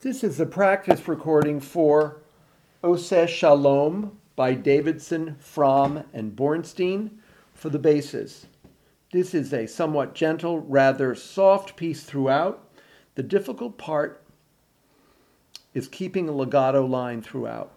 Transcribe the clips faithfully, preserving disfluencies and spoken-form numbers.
This is a practice recording for Oseh Shalom by Davidson, Fromm, and Bornstein for the basses. This is a somewhat gentle, rather soft piece throughout. The difficult part is keeping a legato line throughout.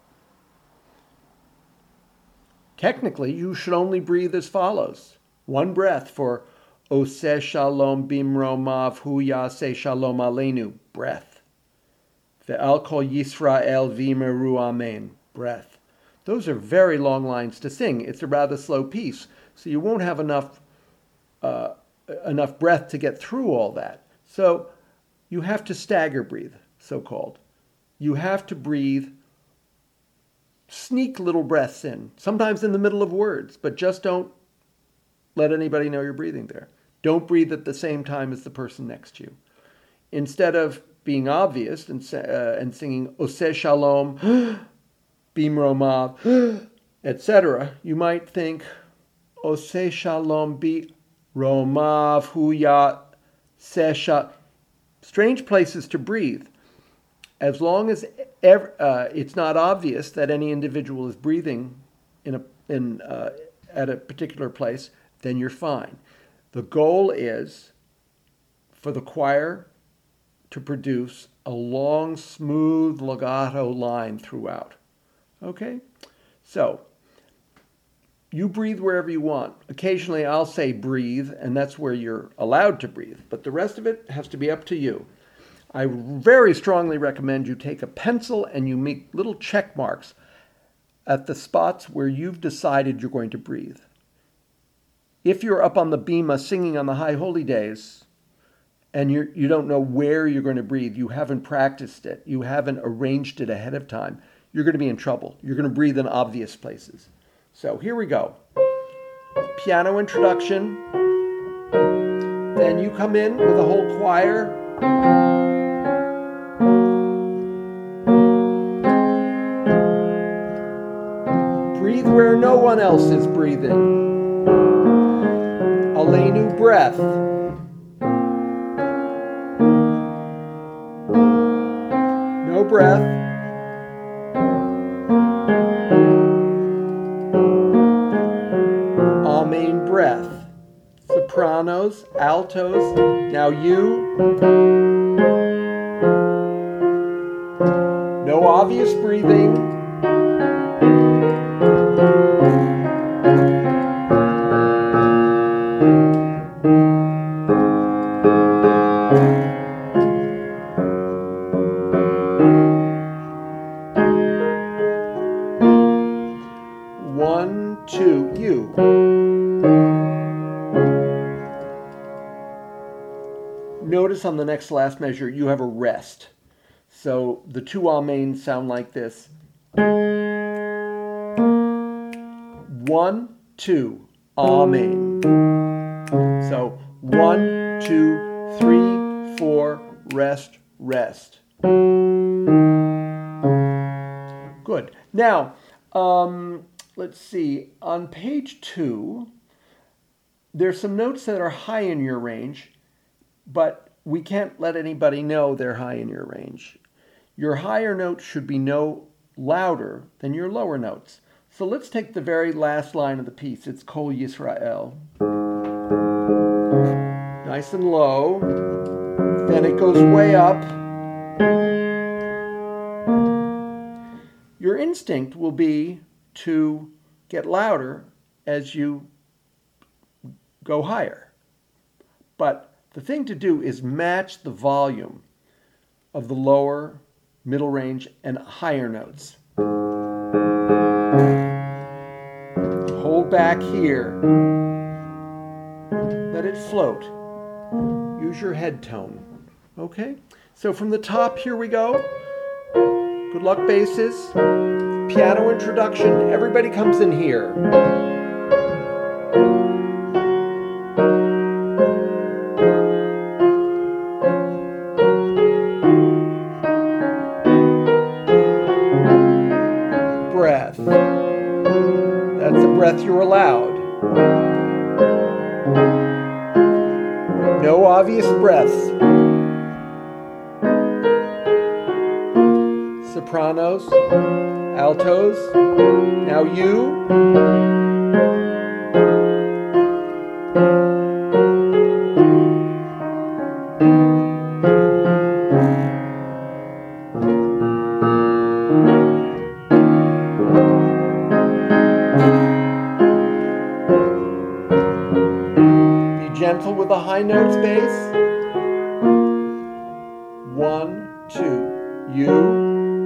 Technically, you should only breathe as follows. One breath for Oseh Shalom Bimromav Hu Yaseh Shalom Aleinu, breath. Ve'al kol Yisrael v'yimeru amen, breath. Those are very long lines to sing. It's a rather slow piece, so you won't have enough uh, enough breath to get through all that. So you have to stagger breathe, so-called. You have to breathe, sneak little breaths in, sometimes in the middle of words, but just don't let anybody know you're breathing there. Don't breathe at the same time as the person next to you. Instead of being obvious and, uh, and singing Oseh Shalom, Bimromav, et cetera, you might think Oseh Shalom Bimromav Hu Yaseh Shalom. Strange places to breathe. As long as ever, uh, it's not obvious that any individual is breathing in a in uh, at a particular place, then you're fine. The goal is for the choir to produce a long, smooth legato line throughout. Okay? So, you breathe wherever you want. Occasionally I'll say breathe, and that's where you're allowed to breathe, but the rest of it has to be up to you. I very strongly recommend you take a pencil and you make little check marks at the spots where you've decided you're going to breathe. If you're up on the bima singing on the High Holy Days and you're, you don't know where you're going to breathe, you haven't practiced it, you haven't arranged it ahead of time, you're going to be in trouble. You're going to breathe in obvious places. So here we go. Piano introduction. Then you come in with a whole choir. Breathe where no one else is breathing. Aleinu, breath. No breath. Amen, breath. Sopranos, altos. Now you. No obvious breathing. One, two, you. Notice on the next last measure, you have a rest. So the two amens sound like this. One, two, amen. So one, two, three, four, rest, rest. Good. Now, um, let's see. On page two, there's some notes that are high in your range, but we can't let anybody know they're high in your range. Your higher notes should be no louder than your lower notes. So let's take the very last line of the piece. It's Kol Yisrael. Nice and low. Then it goes way up. Your instinct will be to get louder as you go higher. But the thing to do is match the volume of the lower, middle range, and higher notes. Hold back here. Let it float. Use your head tone. Okay? So from the top, here we go. Good luck, basses. Piano introduction. Everybody comes in here. Breath. That's the breath you're allowed. No obvious breaths. sopranos, altos. Now you. Be gentle with the high notes, bass. One, two. You.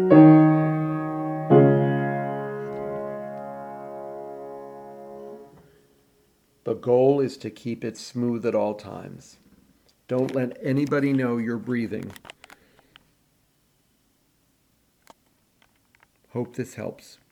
The goal is to keep it smooth at all times. Don't let anybody know you're breathing. Hope this helps.